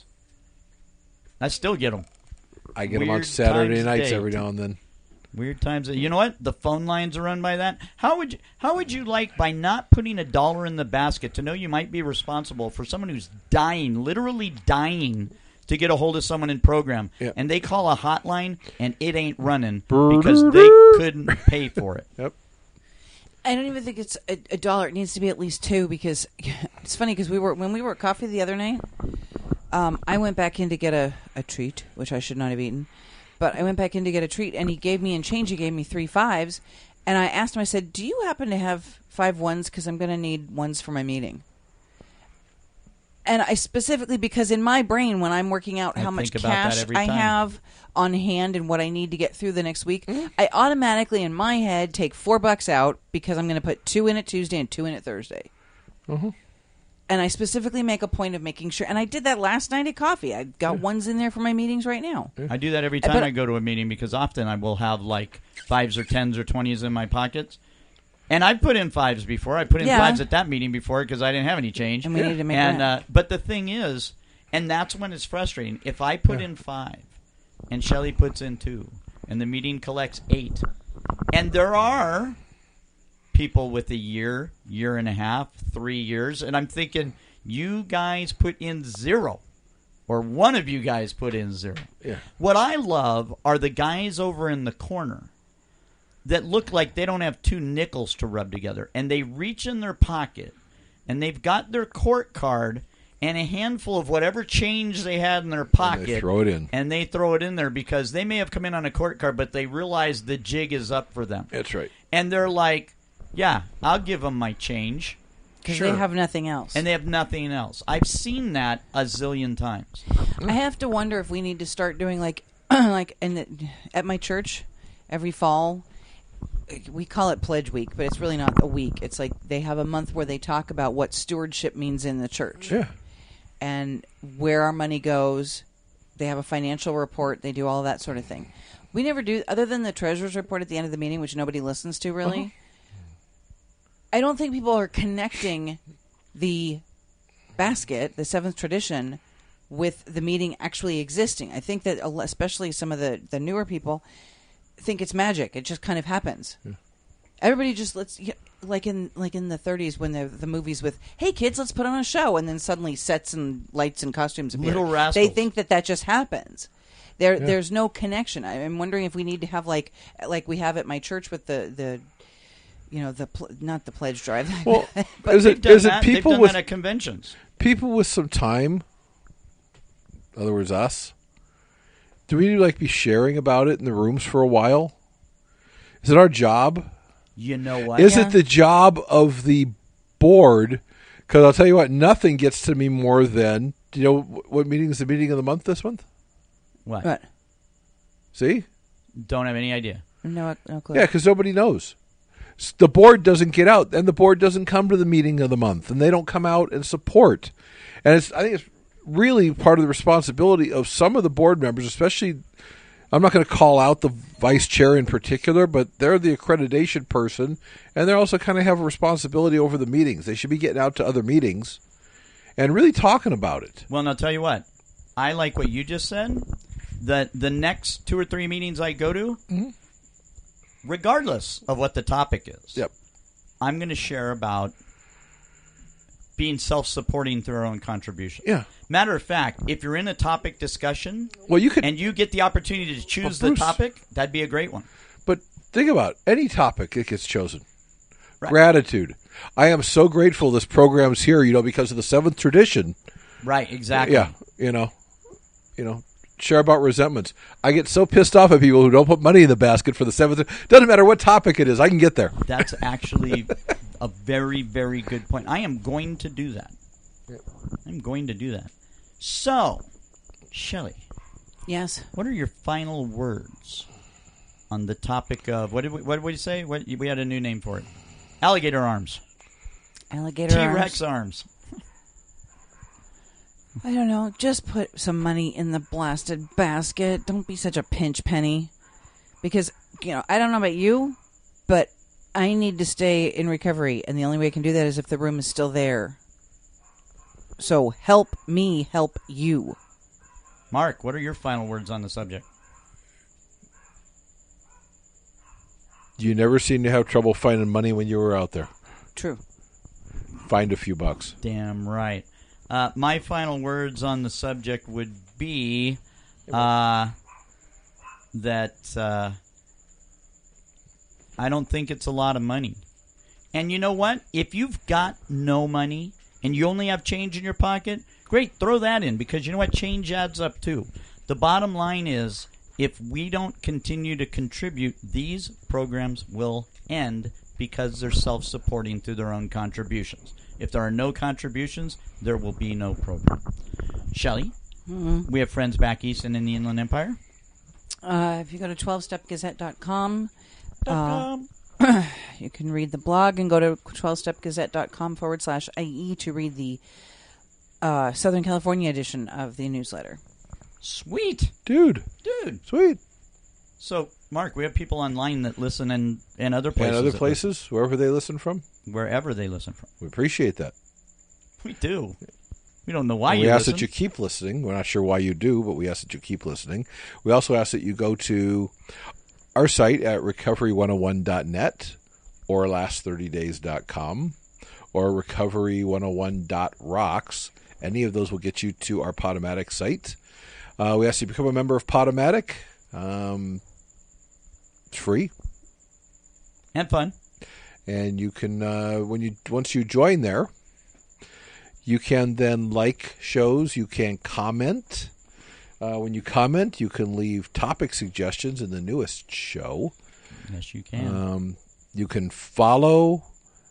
I still get them. I get them on Weird Saturday times nights day. every now and then. Weird times. You know what? The phone lines are run by that. How would you, how would you like, by not putting a dollar in the basket, to know you might be responsible for someone who's dying, literally dying, to get a hold of someone in program, Yep. and they call a hotline and it ain't running because they couldn't pay for it. Yep. I don't even think it's a, a dollar. It needs to be at least two because it's funny because we were when we were at coffee the other night. Um, I went back in to get a, a treat, which I should not have eaten, but I went back in to get a treat, and he gave me in change. He gave me three fives, and I asked him. I said, "Do you happen to have five ones? Because I'm going to need ones for my meeting." And I specifically, because in my brain, when I'm working out I how much think about that cash every I time. have on hand and what I need to get through the next week, Mm-hmm. I automatically, in my head, take four bucks out because I'm going to put two in it Tuesday and two in it Thursday. Mhm. And I specifically make a point of making sure. And I did that last night at coffee. I got ones in there for my meetings right now. I do that every Uh, time but- I go to a meeting because often I will have like fives or tens or twenties in my pockets. And I've put in fives before. I put in Yeah. fives at that meeting before because I didn't have any change. And we need to make and rent. uh, but the thing is, and that's when it's frustrating. If I put in five, and Shelley puts in two, and the meeting collects eight, and there are people with a year, year and a half, three years, and I'm thinking you guys put in zero, or one of you guys put in zero. Yeah. What I love are the guys over in the corner that look like they don't have two nickels to rub together, and they reach in their pocket, and they've got their court card and a handful of whatever change they had in their pocket, they throw it in. and they throw it in there because they may have come in on a court card, but they realize the jig is up for them, That's right. and they're like, "Yeah, I'll give them my change." Because Sure. they have nothing else. And they have nothing else. I've seen that a zillion times. I have to wonder if we need to start doing like, like, and at my church, every fall, we call it Pledge Week, but it's really not a week. It's like they have a month where they talk about what stewardship means in the church Yeah. and where our money goes. They have a financial report. They do all of that sort of thing. We never do, other than the treasurer's report at the end of the meeting, which nobody listens to really. Uh-huh. I don't think people are connecting the basket, the seventh tradition, with the meeting actually existing. I think that especially some of the, the newer people think it's magic. It just kind of happens. Yeah. Everybody just lets... like in like in the thirties when the the movies with, hey kids, let's put on a show, and then suddenly sets and lights and costumes appear. Little Rascals. They think that that just happens. There, yeah. There's no connection. I'm wondering if we need to have like like we have at my church with the the. You know, the pl- not the pledge drive. Well, but is it is it people done with that at conventions? People with some time, in other words, us. Do we like be sharing about it in the rooms for a while? Is it our job? You know what? Is yeah. it the job of the board? Because I'll tell you what, nothing gets to me more than. Do you know what meeting is the meeting of the month this month? What? What? See? Don't have any idea. No, no clue. Yeah, because nobody knows. The board doesn't get out, and the board doesn't come to the meeting of the month, and they don't come out and support. And it's, I think it's really part of the responsibility of some of the board members, especially, I'm not going to call out the vice chair in particular, but they're the accreditation person, and they also kind of have a responsibility over the meetings. They should be getting out to other meetings and really talking about it. Well, now, I'll tell you what. I like what you just said. The, the next two or three meetings I go to, mm-hmm. regardless of what the topic is, yep. I'm going to share about being self-supporting through our own contribution. Yeah. Matter of fact, if you're in a topic discussion well, you could, and you get the opportunity to choose well, the topic, that'd be a great one. But think about it. Any topic that gets chosen. Right. Gratitude. I am so grateful this program's here, you know, because of the seventh tradition. Right, exactly. Yeah, you know, you know. Share about resentments. I get so pissed off at people who don't put money in the basket for the seventh. Doesn't matter what topic it is. I can get there. That's actually a very, very good point. I am going to do that. Yep. I'm going to do that. So, Shelley. Yes. What are your final words on the topic of what did we, what did we say? What we had a new name for it? Alligator arms. Alligator T-Rex arms. arms. I don't know. Just put some money in the blasted basket. Don't be such a pinch penny. Because, you know, I don't know about you, but I need to stay in recovery. And the only way I can do that is if the room is still there. So help me help you. Mark, what are your final words on the subject? You never seem to have trouble finding money when you were out there. True. Find a few bucks. Damn right. Uh, my final words on the subject would be uh, that uh, I don't think it's a lot of money. And you know what? If you've got no money and you only have change in your pocket, great, throw that in because you know what? Change adds up too. The bottom line is if we don't continue to contribute, these programs will end because they're self-supporting through their own contributions. If there are no contributions, there will be no program. Shelley, mm-hmm. we have friends back east and in the Inland Empire. Uh, if you go to twelve step gazette dot com, Uh, you can read the blog and go to twelve step gazette dot com forward slash I E to read the uh, Southern California edition of the newsletter. Sweet. Dude. Dude. Sweet. So, Mark, we have people online that listen in, in other places. And other places, wherever they listen from? Wherever they listen from. We appreciate that. We do. We don't know why and you we ask listen. that you keep listening. We're not sure why you do, but we ask that you keep listening. We also ask that you go to our site at recovery one oh one dot net or last thirty days dot com or recovery one oh one dot rocks. Any of those will get you to our Podomatic site. Uh, we ask you to become a member of Podomatic. Um, it's free. And fun. And you can, uh, when you once you join there, you can then like shows. You can comment. Uh, when you comment, you can leave topic suggestions in the newest show. Yes, you can. Um, you can follow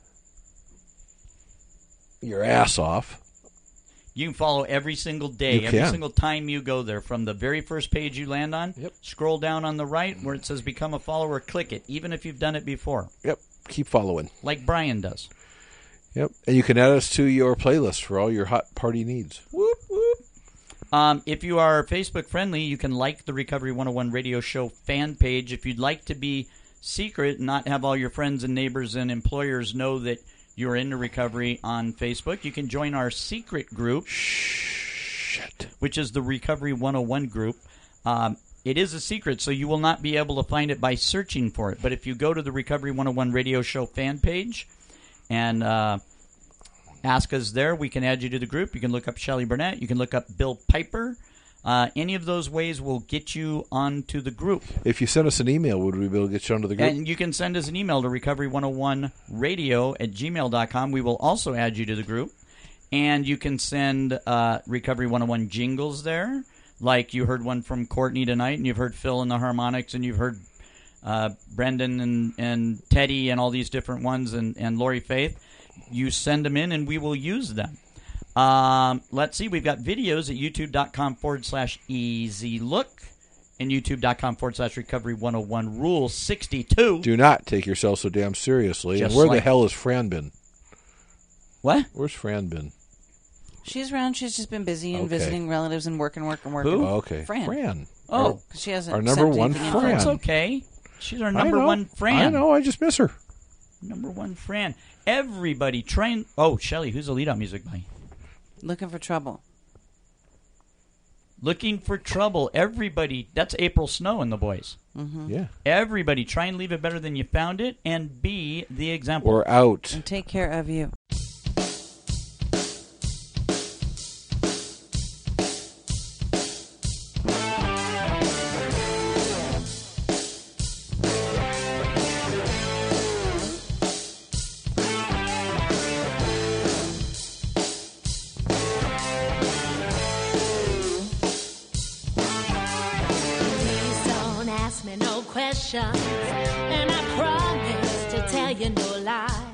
your ass off. You can follow every single day, You every can. single time you go there. From the very first page you land on, Yep. scroll down on the right where it says Become a Follower, click it, even if you've done it before, Yep. Keep following. like Brian does. Yep. And you can add us to your playlist for all your hot party needs. Whoop, whoop. Um, if you are Facebook friendly, you can like the Recovery one oh one Radio Show fan page. If you'd like to be secret and not have all your friends and neighbors and employers know that you're into recovery on Facebook, you can join our secret group, Shit. which is the Recovery one oh one group. Um, It is a secret, so you will not be able to find it by searching for it. But if you go to the Recovery one oh one Radio Show fan page and uh, ask us there, we can add you to the group. You can look up Shelley Burnett. You can look up Bill Piper. Uh, any of those ways will get you onto the group. If you send us an email, would we be able to get you onto the group? And you can send us an email to recovery one oh one radio at gmail dot com. We will also add you to the group. And you can send uh, Recovery one oh one jingles there. Like you heard one from Courtney tonight, and you've heard Phil in the harmonics, and you've heard uh, Brendan and, and Teddy and all these different ones, and, and Lori Faith. You send them in, and we will use them. Um, let's see. We've got videos at youtube.com forward slash easy look and youtube.com forward slash recovery 101 rule sixty-two. Do not take yourself so damn seriously. Just and where like- the hell has Fran been? What? Where's Fran been? She's around. She's just been busy and Okay. visiting relatives and working, working, working. Who? Oh, okay. Fran. Fran. Oh. Because she hasn't Our number sent one anything in. Fran. That's okay. She's our I number know. one Fran. I know. I just miss her. Number one Fran. Everybody try and... Oh, Shelley, who's the lead-out music by? Looking for trouble. Looking for Trouble. Everybody... That's April Snow and the boys. Mm-hmm. Yeah. Everybody try and leave it better than you found it and be the example. We're out. And take care of you. Please don't ask me no questions, and I promise to tell you no lies.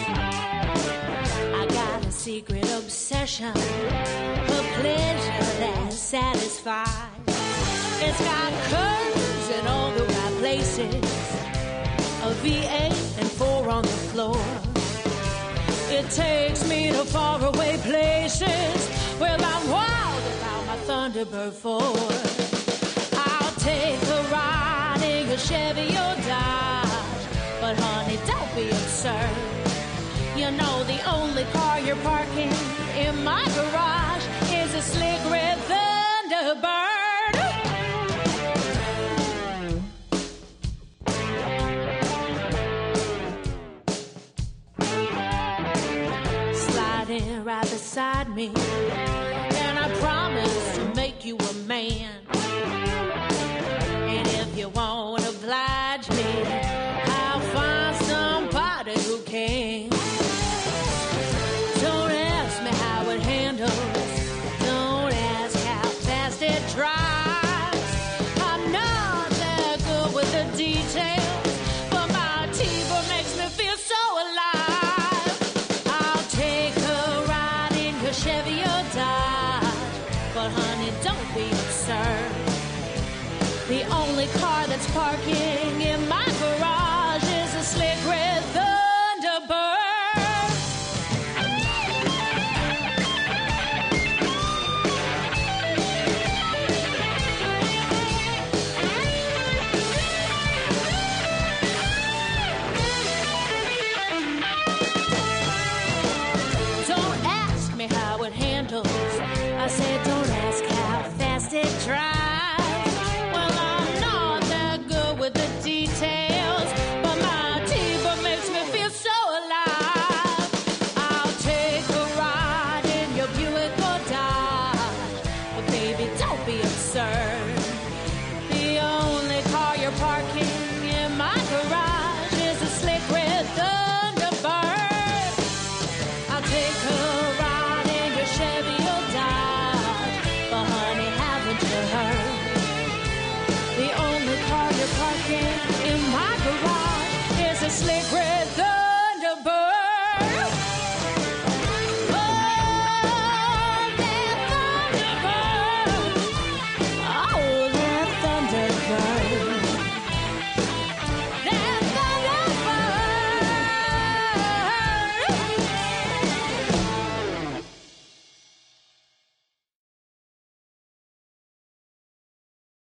I got a secret obsession, a pleasure that satisfies. It's got curves in all the right places, a V eight and four on the floor. It takes me to faraway places where I'm wild about my Thunderbird Ford. I'll take a ride in your Chevy or Dodge, but honey, don't be absurd. You know the only car you're parking in my garage is a slick red Thunderbird. Slide in right beside me, and I promise to make you a man. And if you won't oblige me, I'll find somebody who can. Don't ask me how it handles, don't ask how fast it drives. I'm not that good with the details, but my T-bird makes me feel so alive. I'll take a ride in your Chevy or Dodge, but honey, don't be absurd. The only car that's parking in my garage is a slick red Thunderbird.